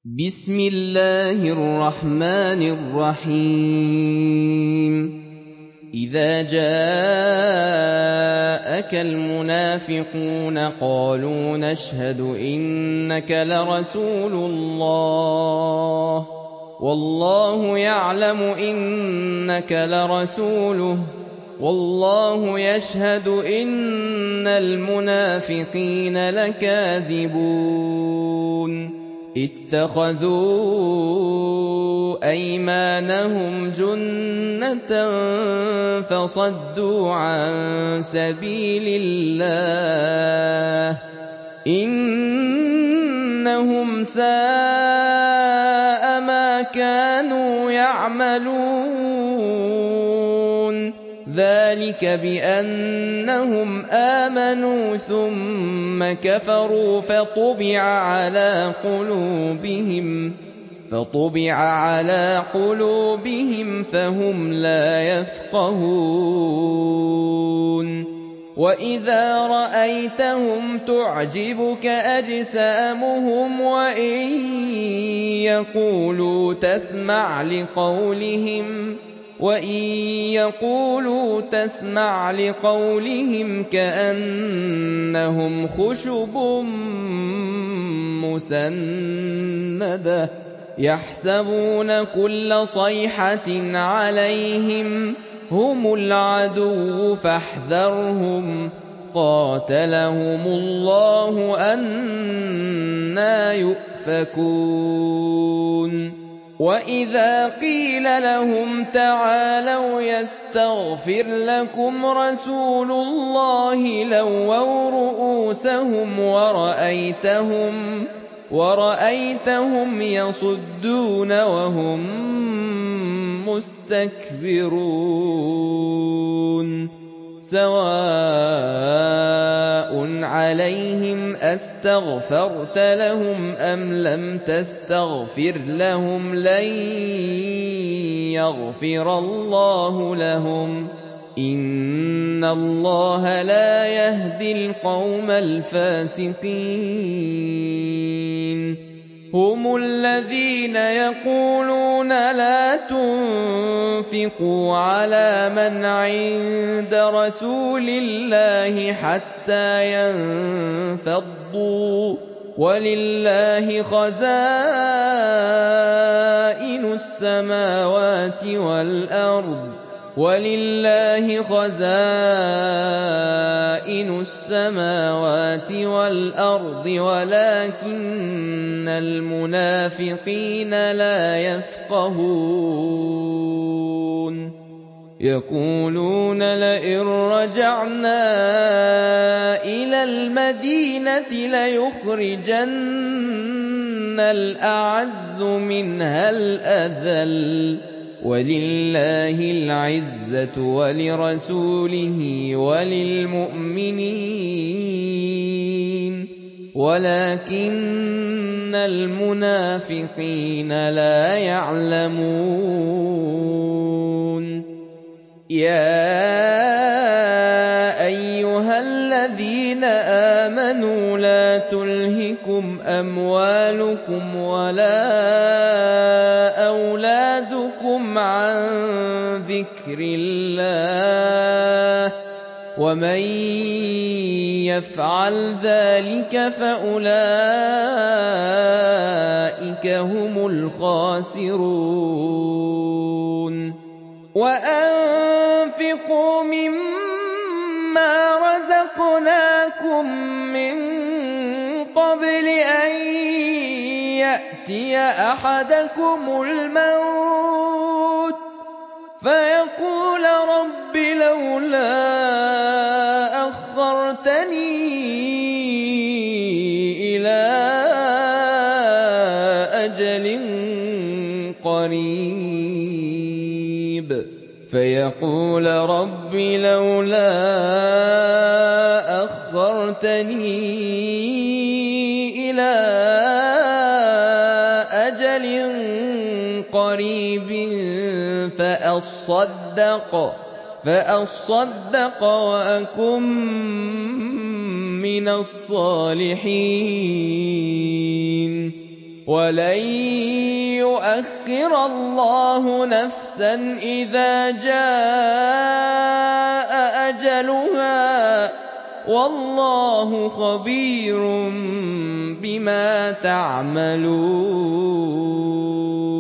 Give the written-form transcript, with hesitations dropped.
بسم الله الرحمن الرحيم إذا جاءك المنافقون قالوا نشهد إنك لرسول الله والله يعلم إنك لرسوله والله يشهد إن المنافقين لكاذبون اتخذوا أيمانهم جنة فصدوا عن سبيل الله إنهم ساء ما كانوا يعملون ذلك بأنهم آمنوا ثم كفروا فطبع على قلوبهم فهم لا يفقهون وإذا رأيتهم تعجبك أجسامهم وإن يقولوا تسمع لقولهم كأنهم خشب مسندة يحسبون كل صيحة عليهم هم العدو فاحذرهم قاتلهم الله أنى يؤفكون وإذا قيل لهم تعالوا يستغفر لكم رسول الله لووا رؤوسهم ورأيتهم يصدون وهم مستكبرون سواء عليهم أستغفرت لهم أم لم تستغفر لهم لن يغفر الله لهم إن الله لا يهدي القوم الفاسقين هم الذين يقولون لا تنفقوا على من عند رسول الله حتى ينفضوا ولله خزائن السماوات والأرض ولكن المنافقين لا يفقهون يقولون لئن رجعنا إلى المدينة ليخرجن الأعز منها الأذل ولله العزة ولرسوله وللمؤمنين ولكن المنافقين لا يعلمون يا أيها الذين آمنوا لا تلهكم أموالكم ولا أولادكم عن ذكر الله ومن يفعل ذلك فأولئك هم الخاسرون وأنفقوا مما رزقناكم من قبل أن يأتي أحدكم الموت فيقول رب لولا أخرتني إلى أجل قريب فأصدق وأكن من الصالحين وَلَن يُؤَخِّرَ اللَّهُ نَفْسًا إِذَا جَاءَ أَجَلُهَا ۚ وَاللَّهُ خَبِيرٌ بِمَا تَعْمَلُونَ